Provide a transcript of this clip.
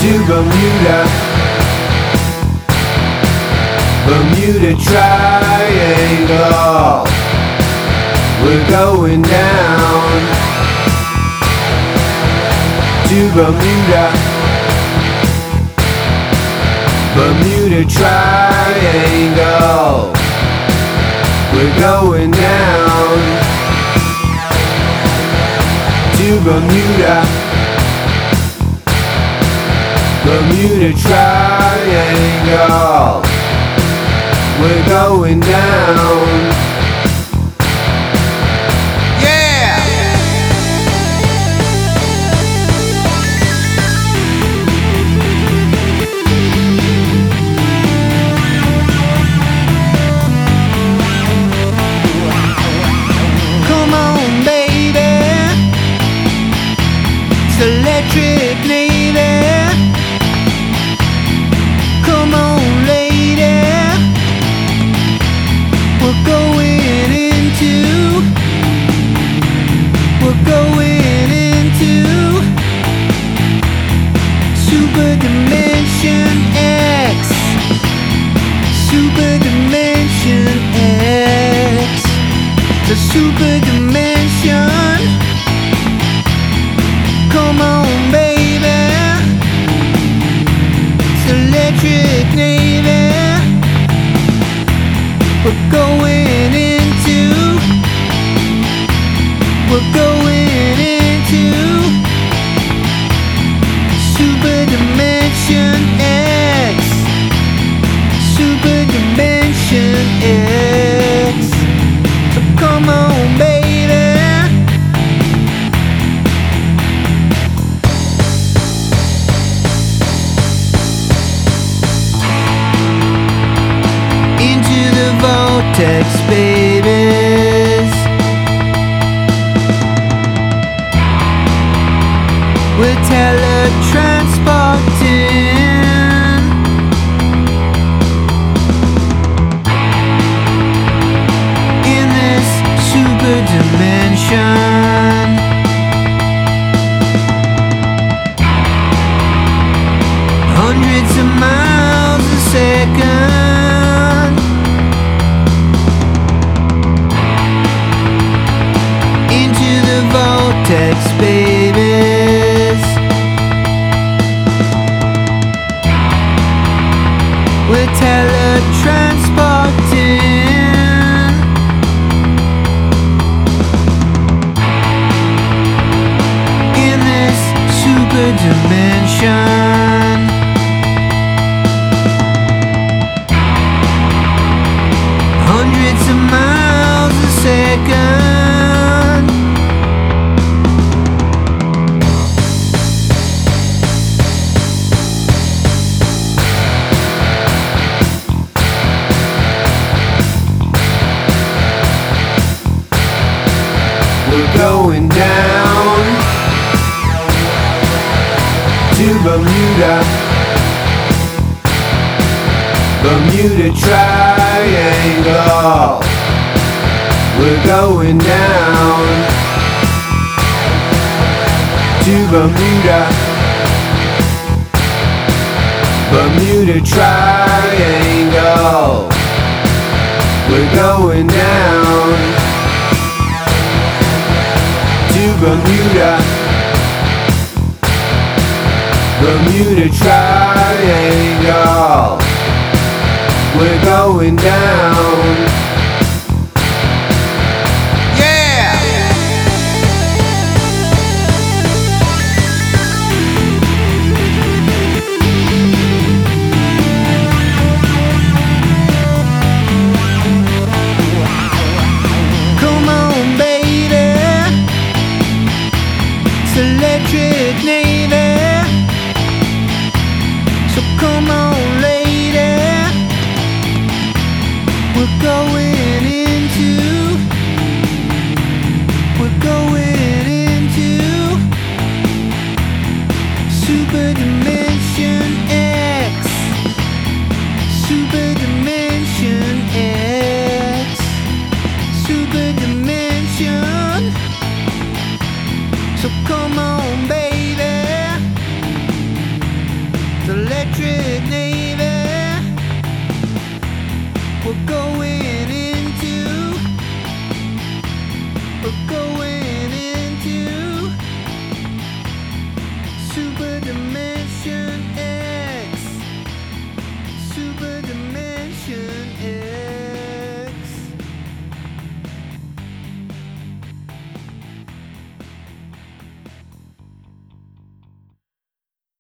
to Bermuda, Bermuda Triangle. We're going down to Bermuda, Bermuda Triangle. We're going down to Bermuda, Bermuda Triangle. We're going down. Electric lady, come on lady, we're going into Super Dimension X, Super Dimension X, the Super Dimension. Come on, baby, it's Electric Navy. We're going into Super Dimension X, Super Dimension X. So come on, baby. Vortex babies, we're teletransporting in this super dimension. Hundreds of miles a second. Vortex babies, we're teletransporting in this super dimension. Hundreds of miles a second. We're going down to Bermuda, Bermuda Triangle. We're going down to Bermuda, Bermuda Triangle. We're going down to Bermuda, Bermuda Triangle. We're going down.